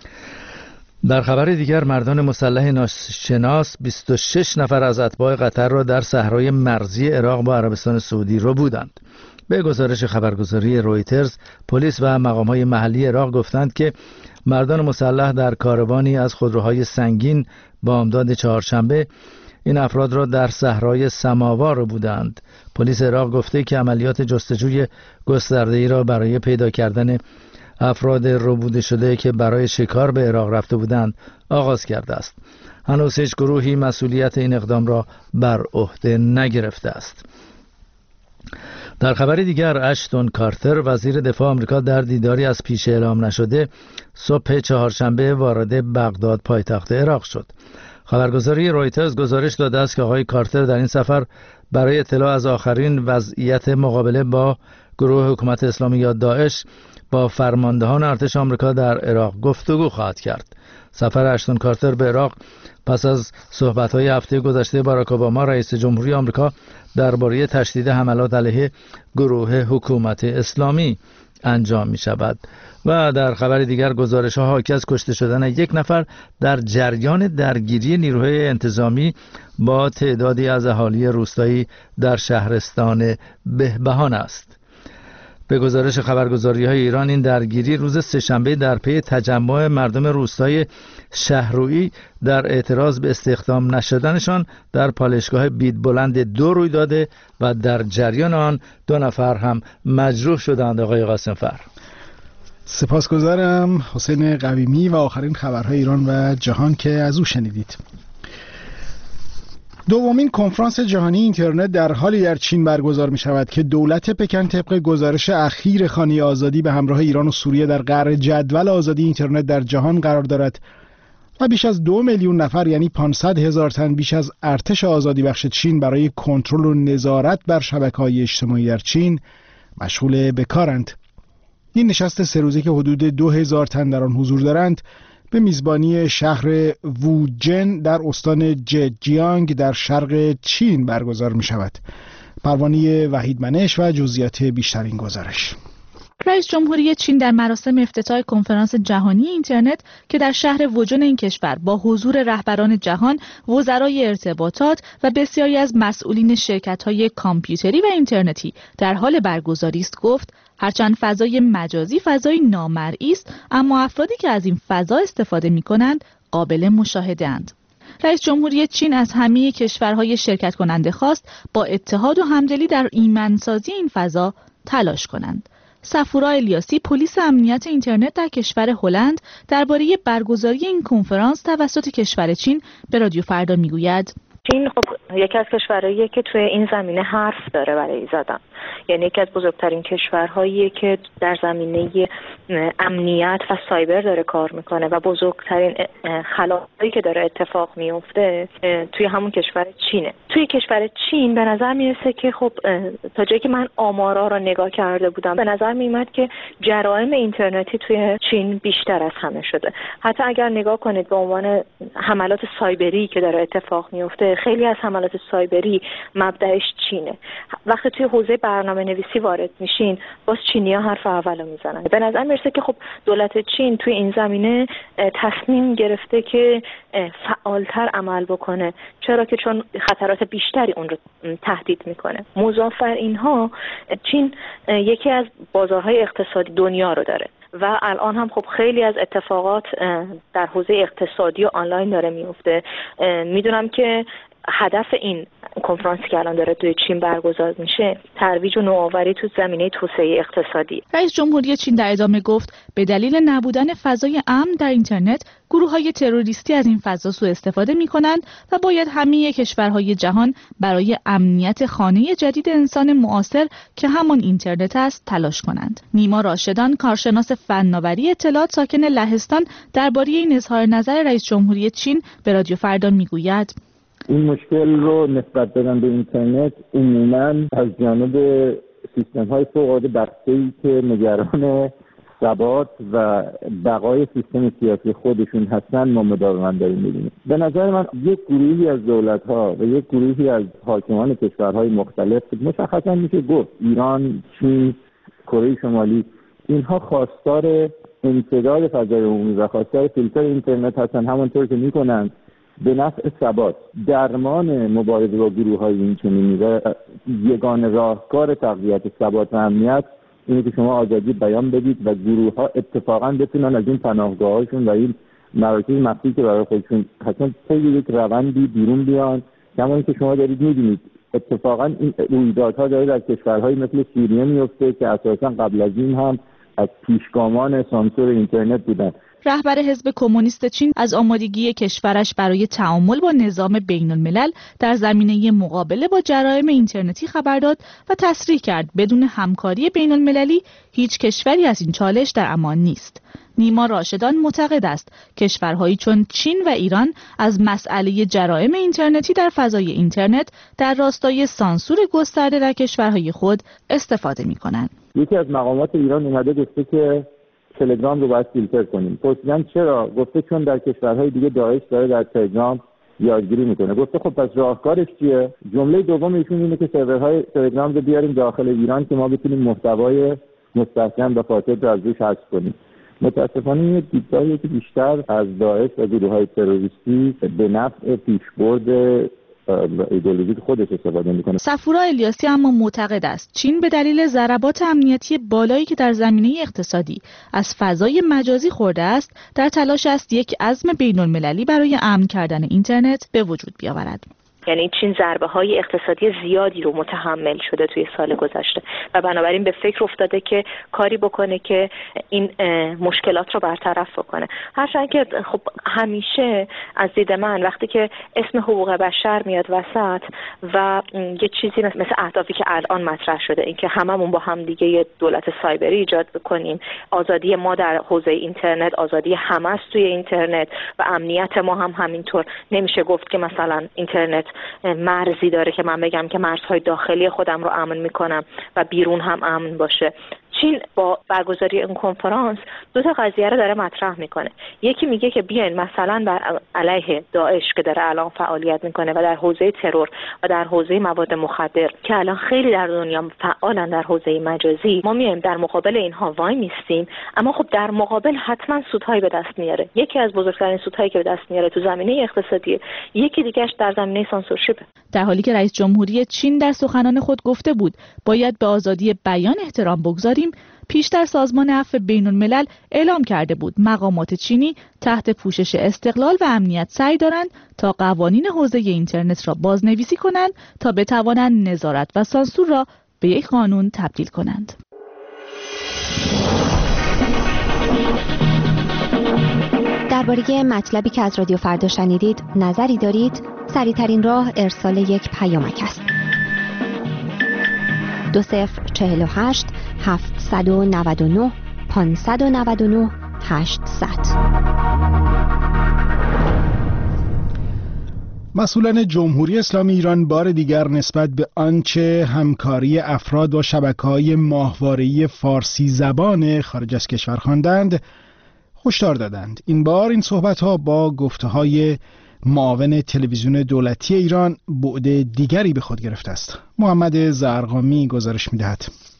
در خبر دیگر، مردان مسلح ناشناس بیست و شش نفر از اتباع قطر را در صحرای مرزی عراق با عربستان سعودی ربودند. به گزارش خبرگزاری رویترز، پلیس و مقام‌های محلی عراق گفتند که مردان مسلح در کاروانی از خودروهای سنگین بامداد چهارشنبه این افراد را در صحرای سماوار بودند. پلیس عراق گفته که عملیات جستجوی گسترده‌ای را برای پیدا کردن افراد ربوده شده که برای شکار به عراق رفته بودند آغاز کرده است. هنوز هیچ گروهی مسئولیت این اقدام را بر عهده نگرفته است. در خبر دیگر، اشتون کارتر، وزیر دفاع آمریکا، در دیداری از پیش اعلام نشده صبح چهارشنبه وارد بغداد پایتخت عراق شد. خبرگزاری رویترز گزارش داده است که آقای کارتر در این سفر برای اطلاع از آخرین وضعیت مقابله با گروه حکومت اسلامی یا داعش با فرماندهان ارتش آمریکا در عراق گفتگو خواهد کرد. سفر اشتون کارتر به عراق پس از صحبت‌های هفته گذشته باراک اوباما رئیس جمهوری آمریکا درباره تشدید حملات علیه گروه حکومت اسلامی انجام می شود. و در خبر دیگر، گزارش ها حاکی از کشته شدن یک نفر در جریان درگیری نیروهای انتظامی با تعدادی از اهالی روستایی در شهرستان بهبهان است. به گزارش خبرگزاری های ایران، این درگیری روز سه‌شنبه در پی تجمع مردم روستای شهرویی در اعتراض به استخدام نشدنشان در پالایشگاه بیدبلند دو روی داده و در جریان آن دو نفر هم مجروح شدند. آقای قاسم‌فر. سپاسگزارم حسین قویمی و آخرین خبرهای ایران و جهان که از او شنیدید. دومین کنفرانس جهانی اینترنت در حالی در چین برگزار می شود که دولت پکن طبق گزارش اخیر خانه آزادی به همراه ایران و سوریه در قعر جدول آزادی اینترنت در جهان قرار دارد و بیش از دو میلیون نفر، یعنی پانصد هزار تن بیش از ارتش آزادی بخش چین برای کنترل و نظارت بر شبکه‌های اجتماعی در چین مشغول به کارند. این نشست سه روزه که حدود دو هزار تن در آن حضور دارند به میزبانی شهر ووجن در استان ججیانگ در شرق چین برگزار می شود. پروانه وحید منش و جزئیات بیشتر این گزارش. رئیس جمهوری چین در مراسم افتتاح کنفرانس جهانی اینترنت که در شهر ووجن این کشور با حضور رهبران جهان، وزرای ارتباطات و بسیاری از مسئولین شرکت‌های کامپیوتری و اینترنتی در حال برگزاری است گفت هرچند فضای مجازی فضای نامرئی است، اما افرادی که از این فضا استفاده می‌کنند قابل مشاهده‌اند. رئیس جمهوری چین از همه کشورهای شرکت کننده خواست با اتحاد و همدلی در ایمنسازی این فضا تلاش کنند. صفورا الیاسی، پلیس امنیت اینترنت در کشور هلند، درباره برگزاری این کنفرانس توسط کشور چین به رادیو فردا میگوید: چین خب یکی از کشورهاییه که توی این زمینه حرف داره برای زدن، یعنی یکی از بزرگترین کشورهاییه که در زمینه امنیت و سایبر داره کار میکنه و بزرگترین خلاقی که داره اتفاق میفته توی همون کشور چینه. توی کشور چین به نظر میرسه که خب تا جایی که من آمارا رو نگاه کرده بودم، به نظر میومد که جرایم اینترنتی توی چین بیشتر از همه شده. حتی اگر نگاه کنید به عنوان حملات سایبری که داره اتفاق میفته، خیلی از حملات سایبری مبدأش چینه. وقتی توی حوزه برنامه روزنامه نویسی وارد میشین باز چینی‌ها حرف اولو میزنن. به نظر میرسه که خب دولت چین توی این زمینه تصمیم گرفته که فعالتر عمل بکنه. چرا که چون خطرات بیشتری اون رو تهدید میکنه. مضاف بر اینها چین یکی از بازارهای اقتصادی دنیا رو داره و الان هم خب خیلی از اتفاقات در حوزه اقتصادی و آنلاین داره میفته. میدونم که هدف این کنفرانسی که الان داره توی چین برگزار میشه ترویج و نوآوری تو زمینه توسعه اقتصادی. رئیس جمهوری چین در ادامه گفت به دلیل نبودن فضای امن در اینترنت گروه‌های تروریستی از این فضا سوء استفاده می‌کنند و باید همه کشورهای جهان برای امنیت خانه جدید انسان معاصر که همان اینترنت است تلاش کنند. نیما راشدان کارشناس فناوری اطلاعات ساکن لهستان درباره این اظهار نظر رئیس جمهوری چین به رادیو فردا میگوید این مشکل رو نسبت دادن به اینترنت عموماً از جانب سیستم‌های فوق‌العاده بسته‌ای که نگران ثبات و بقای سیستم سیاسی خودشون هستن ما مداوما داریم می‌بینیم. به نظر من یک گروهی از دولت‌ها و یک گروهی از حاکمان کشورهای مختلف مشخصاً میشه گفت ایران، چین، کره شمالی، اینها خواستار انسداد فضای عمومی و خواستار فیلتر اینترنت هستن، همونطور که می‌کنن به نفع ثبات. درمان مبارزه با گروه‌های اینچنینی و یگانه راهکار تقویت ثبات و امنیت اینه که شما آزادی بیان بدید و گروه‌ها اتفاقاً بتونن از این پناهگاه‌هاشون و این مراکز مخفی که برای خودشون حتما طی یک روندی بیرون بیان. کما اینکه شما دارید می‌بینید اتفاقاً این رویدادها داره در کشورهای مثل سوریه میفته که اساساً قبل از این هم از پیشگامان سانسور اینترنت بودن. رهبر حزب کمونیست چین از آمادگی کشورش برای تعامل با نظام بین الملل در زمینه مقابله با جرایم اینترنتی خبر داد و تصریح کرد بدون همکاری بین المللی هیچ کشوری از این چالش در امان نیست. نیما راشدان معتقد است کشورهایی چون چین و ایران از مسئله جرایم اینترنتی در فضای اینترنت در راستای سانسور گسترده در کشورهای خود استفاده می‌کنند. یکی از مقامات ایران اومده گفته که تلگرام رو باید فیلتر کنیم. پرسیدن چرا؟ گفته چون در کشورهای دیگه داعش داره در تلگرام یادگیری میکنه. گفته خب پس راهکارش چیه؟ جمله دوم ایشون اینه که سرورهای تلگرام رو بیاریم داخل ایران که ما بتونیم محتوای مستحکم و فاسد رو از روش حذف کنیم. متاسفانه این دیدگاهیه که بیشتر از داعش و گروه‌های تروریستی به نفع پیشبرد ایدئولوژی خودش استفاده میکنه. صفورا الیاسی اما معتقد است چین به دلیل ضربات امنیتی بالایی که در زمینه اقتصادی از فضای مجازی خورده است در تلاش است یک عزم بین المللی برای امن کردن اینترنت به وجود بیاورد. یعنی چین ضربه های اقتصادی زیادی رو متحمل شده توی سال گذشته و بنابراین به فکر افتاده که کاری بکنه که این مشکلات رو برطرف بکنه. هرچند که خب همیشه از دید من وقتی که اسم حقوق بشر میاد وسط و یه چیزی مثل اهدافی که الان مطرح شده این که هممون با هم دیگه یه دولت سایبری ایجاد بکنیم، آزادی ما در حوزه اینترنت، آزادی همه است توی اینترنت و امنیت ما هم همینطور، نمیشه گفت که مثلا اینترنت مرزی داره که من بگم که مرزهای داخلی خودم رو امن میکنم و بیرون هم امن باشه. چین با برگزاری این کنفرانس دو تا قضیه رو داره مطرح میکنه. یکی میگه که بیاین مثلا بر علیه داعش که داره الان فعالیت میکنه و در حوزه ترور و در حوزه مواد مخدر که الان خیلی در دنیا فعالن در حوزه مجازی، ما میایم در مقابل اینها وای میستیم، اما خب در مقابل حتما سودهایی به دست میاره. یکی از بزرگترین سودهایی که به دست میاره تو زمینه اقتصادی، یکی دیگهش در زمینه سانسورشیپ. در حالی که رئیس جمهوری چین در سخنان خود گفته بود باید به آزادی بیان احترام بگذاریم، پیشتر سازمان عفو بین الملل اعلام کرده بود مقامات چینی تحت پوشش استقلال و امنیت سعی دارند تا قوانین حوزه اینترنت را بازنویسی کنند تا بتوانند نظارت و سانسور را به یک قانون تبدیل کنند. درباره مطلبی که از رادیو فردا شنیدید نظری دارید؟ سریع‌ترین راه ارسال یک پیامک است. دو صفر چهل و هشت هفتصد و نود و نه پانصد و نود و نه هشتصد. مسئولان جمهوری اسلامی ایران بار دیگر نسبت به آنچه همکاری افراد با شبکه‌های ماهواره‌ای فارسی زبان خارج از کشور خواندند هشدار دادند. این بار این صحبت‌ها با گفته‌های معاون تلویزیون دولتی ایران بعد دیگری به خود گرفته است. محمد زرقامی گزارش می‌دهد.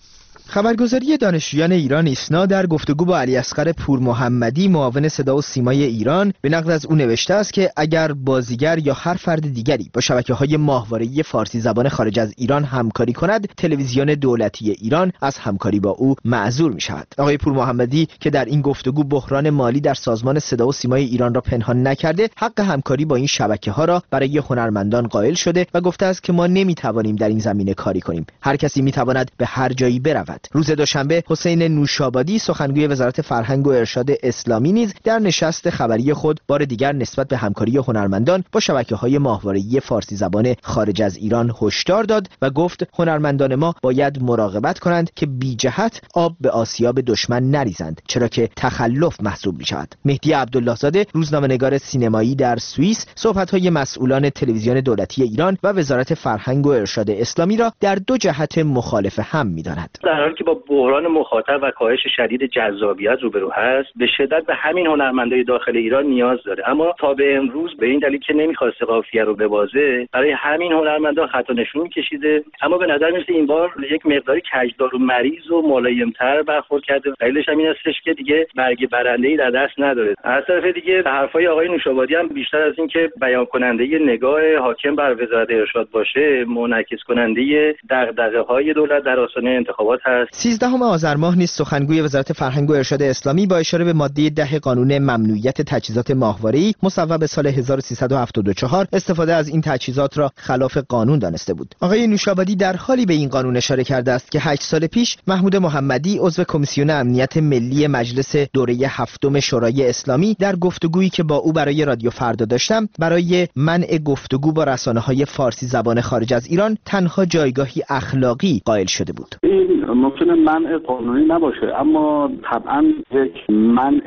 خبرگزاری دانشجویان ایران ایسنا در گفتگو با علی اصغر پور محمدی معاون صدا و سیمای ایران به نقل از او نوشته است که اگر بازیگر یا هر فرد دیگری با شبکه‌های ماهواره‌ای فارسی زبان خارج از ایران همکاری کند، تلویزیون دولتی ایران از همکاری با او معذور می‌شود. آقای پور محمدی که در این گفتگو بحران مالی در سازمان صدا و سیمای ایران را پنهان نکرده، حق همکاری با این شبکه‌ها را برای هنرمندان قائل شده و گفته است که ما نمی‌توانیم در این زمینه کاری کنیم. هر کسی می‌تواند به هر جایی برود. روز دوشنبه حسین نوشابادی سخنگوی وزارت فرهنگ و ارشاد اسلامی نیز در نشست خبری خود بار دیگر نسبت به همکاری هنرمندان با شبکه‌های ماهواره‌ای فارسی زبان خارج از ایران هشدار داد و گفت هنرمندان ما باید مراقبت کنند که بی جهت آب به آسیاب دشمن نریزند، چرا که تخلف محسوب می‌شود. مهدی عبدالله زاده روزنامه‌نگار سینمایی در سوئیس صحبت‌های مسئولان تلویزیون دولتی ایران و وزارت فرهنگ و ارشاد اسلامی را در دو جهت مخالف هم می‌داند. که با بحران مخاطب و کاهش شدید جذابیت روبرو هست، به شدت به همین هنرمندای داخل ایران نیاز داره، اما تا به امروز به این دلیل که نمیخواسته قافیه رو ببازه، برای همین هنرمندا خطا نشون کشیده. اما به نظر میاد این بار یک مقداری کجدار و مریض و ملایم‌تر برخورد کرده. دلیلش همین هستش که دیگه برگ برنده‌ای در دست نداره. از طرف دیگه حرفای آقای نوشابادی هم بیشتر از این که بیان کننده نگاه حاکم بر وزارت ارشاد باشه، منعکس کننده دغدغه‌های دولت در آستانه انتخابات هست. سیزدهم آذر ماه نیز سخنگوی وزارت فرهنگ و ارشاد اسلامی با اشاره به ماده ده قانون ممنوعیت تجهیزات ماهواره‌ای مصوب به سال هزار و سیصد و هفتاد و چهار استفاده از این تجهیزات را خلاف قانون دانسته بود. آقای نوشابادی در حالی به این قانون اشاره کرده است که هشت سال پیش محمود محمدی عضو کمیسیون امنیت ملی مجلس دوره هفتم شورای اسلامی در گفتگویی که با او برای رادیو فردا داشتم برای منع گفتگو با رسانه‌های فارسی زبان خارج از ایران تنها جایگاهی اخلاقی قائل شده بود. ممکنه منع قانونی نباشه، اما طبعا یک منع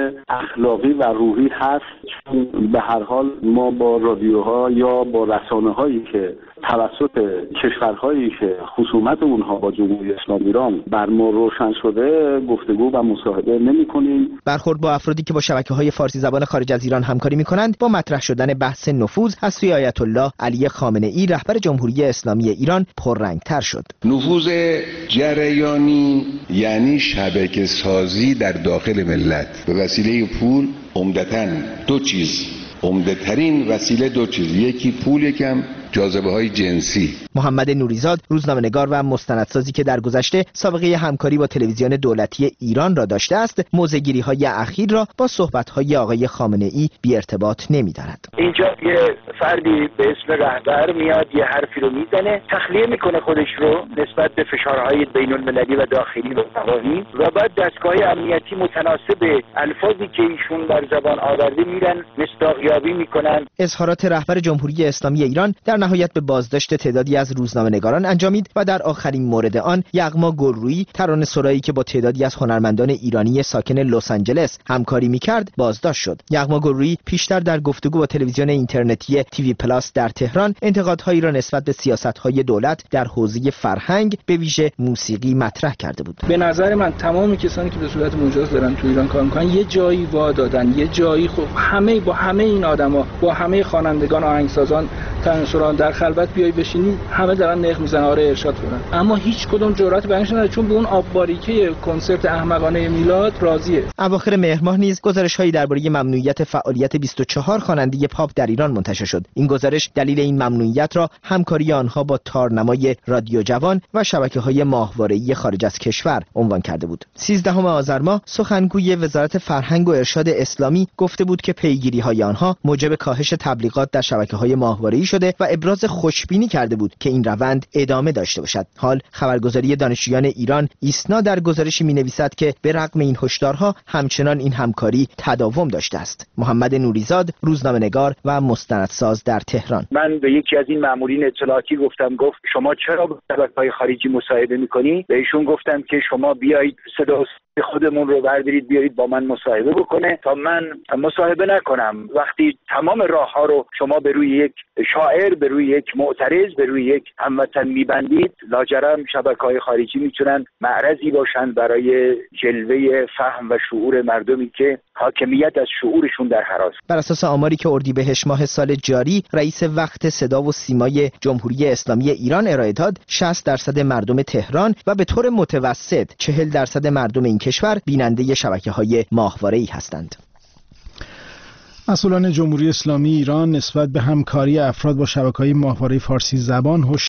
اخلاقی و روحی هست، چون به هر حال ما با رادیوها یا با رسانه‌هایی که توسط کشورهایی که خصومت اونها با جمهوری اسلامی ایران بر ما روشن شده گفتگو و مصاحبه نمی‌کنیم. برخورد با افرادی که با شبکه‌های فارسی زبان خارج از ایران همکاری می‌کنند با مطرح شدن بحث نفوذ از سوی آیت الله علی خامنه‌ای رهبر جمهوری اسلامی ایران پررنگ‌تر شد. نفوذ جریانی یعنی شبکه سازی در داخل ملت به وسیله پول، عمدتاً دو چیز، عمده‌ترین وسیله دو چیز، یکی پول، یکم جاذبه های جنسی. محمد نوریزاد روزنامه‌نگار و مستندسازی که در گذشته سابقه همکاری با تلویزیون دولتی ایران را داشته است، موضع‌گیری‌های اخیر را با صحبت‌های آقای خامنه‌ای بی ارتباط نمی‌داند. اینجا یه فردی به اسم رهبر میاد یه حرفی رو میزنه، تخلیه میکنه خودش رو نسبت به فشارهای بین‌المللی و داخلی و نواحی و بعد دستگاه امنیتی متناسب الفاظی که ایشون بر زبان آورده میرن مصداقیابی میکنن. اظهارات رهبر جمهوری اسلامی ایران در نهایت به بازداشت تعدادی از روزنامه‌نگاران انجامید و در آخرین مورد آن یغما گلرویی ترانه‌سرایی که با تعدادی از هنرمندان ایرانی ساکن لس آنجلس همکاری می‌کرد بازداشت شد. یغما گلرویی پیشتر در گفتگو با تلویزیون اینترنتی تیوی پلاس در تهران انتقادهایی را نسبت به سیاست‌های دولت در حوزه فرهنگ به ویژه موسیقی مطرح کرده بود. به نظر من تمام کسانی که به صورت مجاز دارن تو ایران کار می‌کنن یه جایی وا دادن، یه جایی خب همه با همه این آدما، با همه خوانندگان، آهنگسازان، تنسوران در خلوت بیای بشینی، همه دارن نق میزنن آره ارشاد کنن، اما هیچ کدوم جرأت بیانش نداره، چون به اون آب باریکه کنسرت احمقانه میلاد راضیه. اواخر مهر ماه نیز گزارش‌هایی درباره ممنوعیت فعالیت بیست و چهار خواننده پاپ در ایران منتشر شد. این گزارش دلیل این ممنوعیت را همکاری آنها با تارنمای رادیو جوان و شبکه‌های ماهواره‌ای خارج از کشور عنوان کرده بود. سیزدهم آذر ماه سخنگوی وزارت فرهنگ و ارشاد اسلامی گفته بود که پیگیری‌های آنها موجب کاهش تبلیغات در شبکه‌های ماهواره‌ای شده و ابراز خوشبینی کرده بود که این روند ادامه داشته باشد. حال خبرگزاری دانشجویان ایران ایسنا در گزارشی می‌نویسد که به رغم این هشدارها همچنان این همکاری تداوم داشته است. محمد نوریزاد روزنامه‌نگار و مستندساز در تهران: من به یکی از این مامورین اطلاعاتی گفتم، گفت شما چرا با شبکه‌های خارجی مصاحبه می‌کنی؟ به ایشون گفتم که شما بیایید صدا خودمون رو بردارید بیارید با من مصاحبه بکنه تا من مصاحبه نکنم. وقتی تمام راه ها رو شما به روی یک شاعر، به روی یک معترض، به روی یک هموطن میبندید، لاجرم شبکه‌های خارجی میتونن معرضی باشن برای جلوه فهم و شعور مردمی که حاکمیت از شعورشون در هراس. بر اساس آماری که اردیبهشت ماه سال جاری رئیس وقت صدا و سیمای جمهوری اسلامی ایران ارائه داد، شصت درصد مردم تهران و به طور متوسط چهل درصد مردم این کشور بیننده شبکه‌های ماهواره‌ای هستند. مسئولان جمهوری اسلامی ایران نسبت به همکاری افراد با شبکه‌های ماهواره فارسی زبان